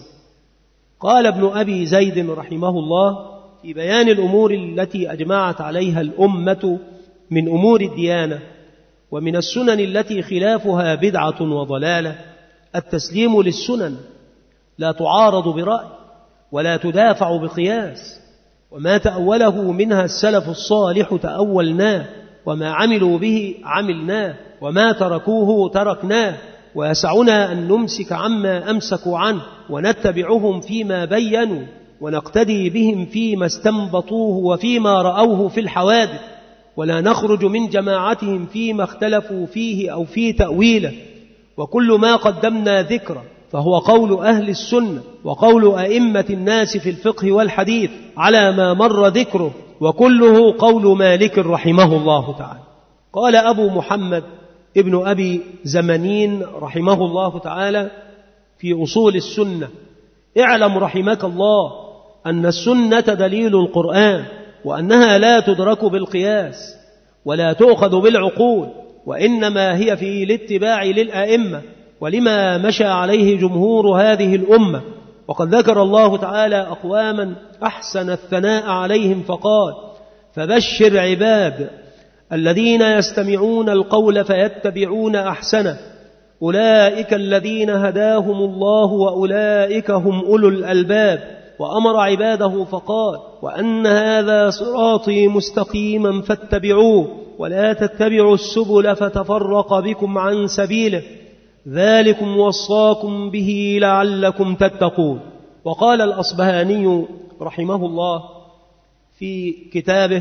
قال ابن أبي زيد رحمه الله في بيان الأمور التي أجمعت عليها الأمة من أمور الديانة ومن السنن التي خلافها بدعة وضلالة: التسليم للسنن لا تعارض برأي ولا تدافع بقياس، وما تأوله منها السلف الصالح تأولناه، وما عملوا به عملناه، وما تركوه تركناه، ويسعنا أن نمسك عما أمسكوا عنه ونتبعهم فيما بينوا ونقتدي بهم فيما استنبطوه وفيما رأوه في الحوادث، ولا نخرج من جماعتهم فيما اختلفوا فيه أو في تأويله. وكل ما قدمنا ذكره فهو قول أهل السنة وقول أئمة الناس في الفقه والحديث على ما مر ذكره، وكله قول مالك رحمه الله تعالى. قال أبو محمد ابن أبي زمنين رحمه الله تعالى في أصول السنة: اعلم رحمك الله أن السنة دليل القرآن، وأنها لا تدرك بالقياس ولا تؤخذ بالعقول، وإنما هي في الاتباع للأئمة ولما مشى عليه جمهور هذه الأمة. وقد ذكر الله تعالى أقواما أحسن الثناء عليهم فقال: فبشر عباد الذين يستمعون القول فيتبعون أحسنه أولئك الذين هداهم الله وأولئك هم أولو الألباب. وأمر عباده فقال: وأن هذا صراطي مستقيما فاتبعوه ولا تتبعوا السبل فتفرق بكم عن سبيله ذلكم وصاكم به لعلكم تتقون. وقال الأصبهاني رحمه الله في كتابه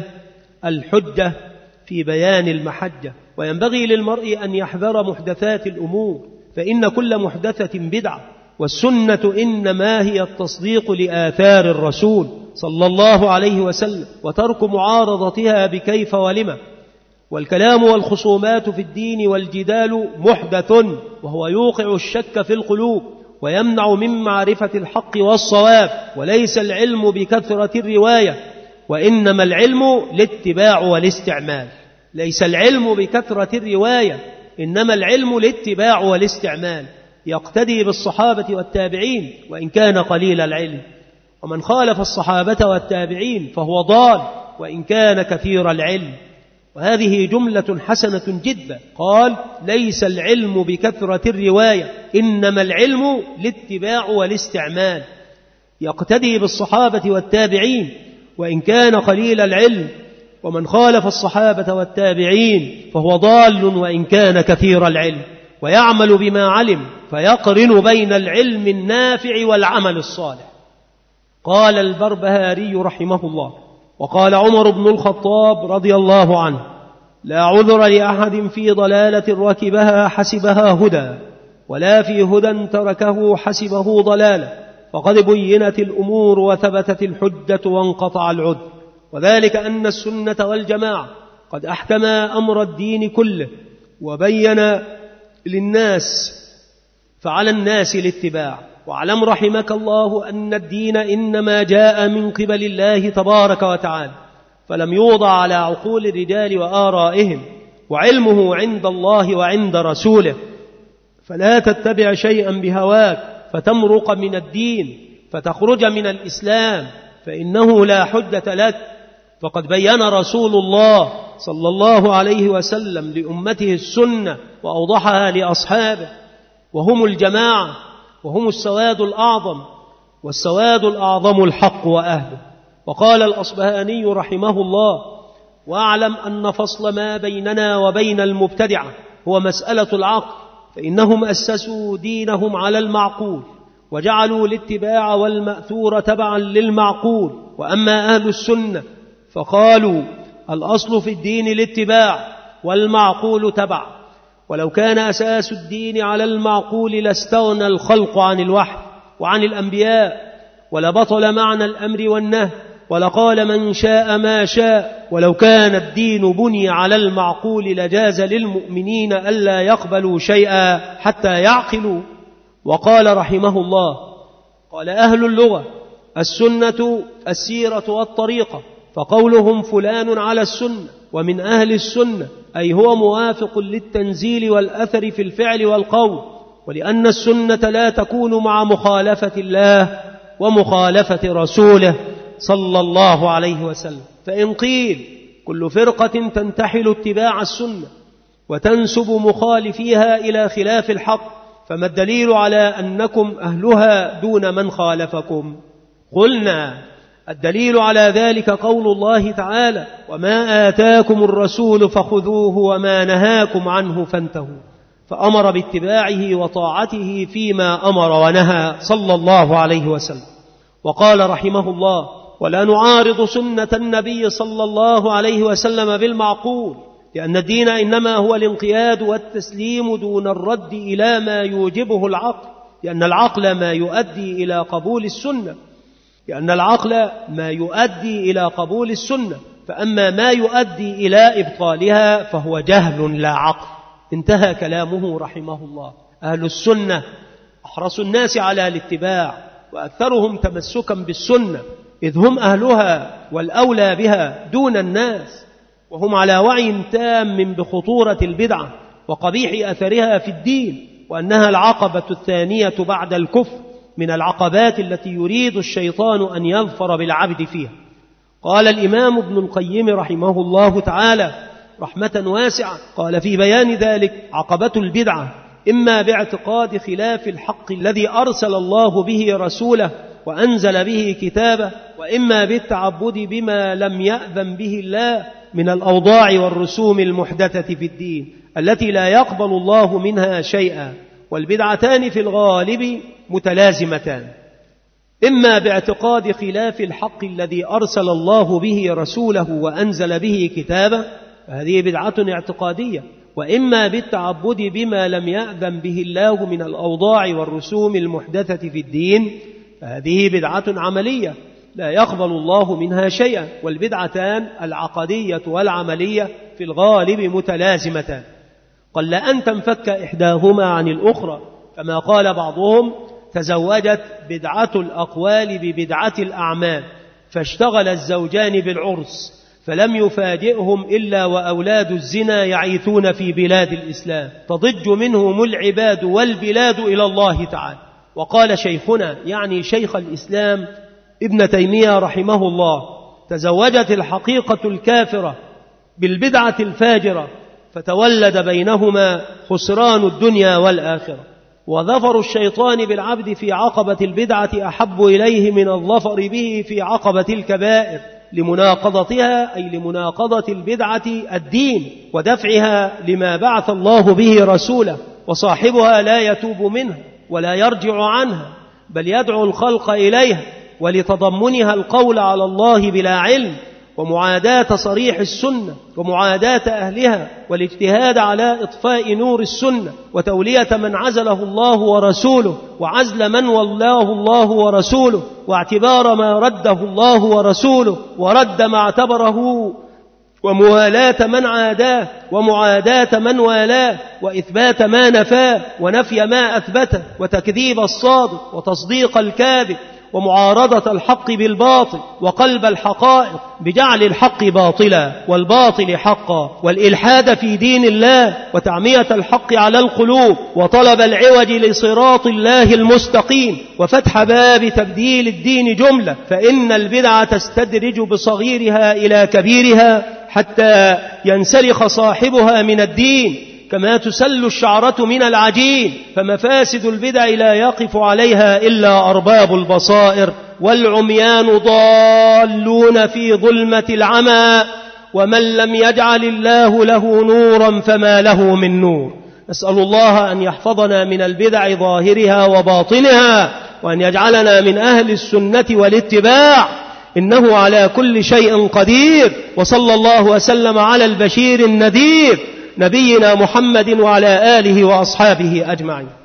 الحجة في بيان المحجة: وينبغي للمرء أن يحذر محدثات الأمور، فإن كل محدثة بدعة، والسنة إنما هي التصديق لآثار الرسول صلى الله عليه وسلم وترك معارضتها بكيف ولما. والكلام والخصومات في الدين والجدال محدث، وهو يوقع الشك في القلوب ويمنع من معرفة الحق والصواب، وليس العلم بكثرة الرواية، وإنما العلم الاتباع والاستعمال. ليس العلم بكثرة الرواية، إنما العلم الاتباع والاستعمال. يقتدي بالصحابة والتابعين وإن كان قليل العلم، ومن خالف الصحابة والتابعين فهو ضال وإن كان كثير العلم. وهذه جملة حسنة جدا. قال: ليس العلم بكثرة الرواية، إنما العلم الاتباع والاستعمال. يقتدي بالصحابة والتابعين وإن كان قليل العلم، ومن خالف الصحابة والتابعين فهو ضال وإن كان كثير العلم. ويعمل بما علم، فيقرن بين العلم النافع والعمل الصالح. قال البربهاري رحمه الله: وقال عمر بن الخطاب رضي الله عنه: لا عذر لأحد في ضلالة ركبها حسبها هدى، ولا في هدى تركه حسبه ضلالة، فقد بينت الأمور وثبتت الحجة وانقطع العذر. وذلك أن السنة والجماعة قد أحكما أمر الدين كله وبين للناس، فعلى الناس الاتباع. واعلم رحمك الله أن الدين إنما جاء من قبل الله تبارك وتعالى، فلم يوضع على عقول الرجال وآرائهم، وعلمه عند الله وعند رسوله. فلا تتبع شيئا بهواك فتمرق من الدين فتخرج من الإسلام، فإنه لا حجة لك. فقد بين رسول الله صلى الله عليه وسلم لأمته السنة وأوضحها لأصحابه، وهم الجماعة، وهم السواد الأعظم، والسواد الأعظم الحق وأهله. وقال الأصبهاني رحمه الله: واعلم أن فصل ما بيننا وبين المبتدعة هو مسألة العقل، فإنهم أسسوا دينهم على المعقول، وجعلوا الاتباع والمأثور تبعا للمعقول. وأما أهل السنة فقالوا: الأصل في الدين الاتباع والمعقول تبع، ولو كان أساس الدين على المعقول لاستغنى الخلق عن الوحي وعن الأنبياء، ولبطل معنى الأمر والنهي، ولقال من شاء ما شاء. ولو كان الدين بني على المعقول لجاز للمؤمنين ألا يقبلوا شيئا حتى يعقلوا. وقال رحمه الله: قال أهل اللغة: السنة السيرة والطريقة، فقولهم فلان على السنة ومن أهل السنة أي هو موافق للتنزيل والأثر في الفعل والقول. ولأن السنة لا تكون مع مخالفة الله ومخالفة رسوله صلى الله عليه وسلم. فإن قيل كل فرقة تنتحل اتباع السنة وتنسب مخالفيها إلى خلاف الحق، فما الدليل على أنكم أهلها دون من خالفكم؟ قلنا: الدليل على ذلك قول الله تعالى: وما آتاكم الرسول فخذوه وما نهاكم عنه فانتهوا. فأمر باتباعه وطاعته فيما أمر ونهى صلى الله عليه وسلم. وقال رحمه الله: ولا نعارض سنة النبي صلى الله عليه وسلم بالمعقول، لأن الدين إنما هو الانقياد والتسليم دون الرد إلى ما يوجبه العقل، لأن العقل ما يؤدي إلى قبول السنة لأن العقل ما يؤدي إلى قبول السنة فأما ما يؤدي إلى إبطالها فهو جهل لا عقل. انتهى كلامه رحمه الله. أهل السنة أحرص الناس على الاتباع وأكثرهم تمسكا بالسنة، إذ هم أهلها والأولى بها دون الناس، وهم على وعي تام بخطورة البدعة وقبيح أثرها في الدين، وأنها العقبة الثانية بعد الكفر من العقبات التي يريد الشيطان أن يظفر بالعبد فيها. قال الإمام ابن القيم رحمه الله تعالى رحمة واسعة، قال في بيان ذلك: عقبة البدعة إما باعتقاد خلاف الحق الذي أرسل الله به رسوله وأنزل به كتابه، وإما بالتعبد بما لم يأذن به الله من الأوضاع والرسوم المحدثة في الدين التي لا يقبل الله منها شيئا. والبدعتان في الغالب متلازمتان، إما باعتقاد خلاف الحق الذي أرسل الله به رسوله وأنزل به كتابه، فهذه بدعة اعتقادية، وإما بالتعبد بما لم يأذن به الله من الأوضاع والرسوم المحدثة في الدين، فهذه بدعة عملية لا يقبل الله منها شيئا. والبدعتان العقدية والعملية في الغالب متلازمتان، قل أن تنفك إحداهما عن الأخرى، كما قال بعضهم: تزوجت بدعة الأقوال ببدعة الأعمال، فاشتغل الزوجان بالعرس، فلم يفاجئهم إلا وأولاد الزنا يعيثون في بلاد الإسلام، تضج منهم العباد والبلاد إلى الله تعالى. وقال شيخنا، يعني شيخ الإسلام ابن تيمية رحمه الله: تزوجت الحقيقة الكافرة بالبدعة الفاجرة، فتولد بينهما خسران الدنيا والآخرة. وظفر الشيطان بالعبد في عقبة البدعة أحب إليه من الظفر به في عقبة الكبائر، لمناقضتها أي لمناقضة البدعة الدين، ودفعها لما بعث الله به رسوله، وصاحبها لا يتوب منها ولا يرجع عنها، بل يدعو الخلق إليها، ولتضمنها القول على الله بلا علم، ومعاداة صريح السنة، ومعاداة أهلها، والاجتهاد على إطفاء نور السنة، وتولية من عزله الله ورسوله، وعزل من ولاه الله ورسوله، واعتبار ما رده الله ورسوله ورد ما اعتبره، وموالاة من عاداه ومعاداة من والاه، وإثبات ما نفاه ونفي ما أثبته، وتكذيب الصادق وتصديق الكاذب، ومعارضة الحق بالباطل، وقلب الحقائق بجعل الحق باطلا والباطل حقا، والإلحاد في دين الله، وتعمية الحق على القلوب، وطلب العوج لصراط الله المستقيم، وفتح باب تبديل الدين جملة. فإن البدعة تستدرج بصغيرها إلى كبيرها حتى ينسلخ صاحبها من الدين، كما تسل الشعرة من العجين. فمفاسد البدع لا يقف عليها إلا أرباب البصائر، والعميان ضالون في ظلمة العمى، ومن لم يجعل الله له نورا فما له من نور. نسأل الله أن يحفظنا من البدع ظاهرها وباطنها، وأن يجعلنا من أهل السنة والاتباع، إنه على كل شيء قدير. وصلى الله وسلم على البشير النذير نبينا محمد وعلى آله وأصحابه أجمعين.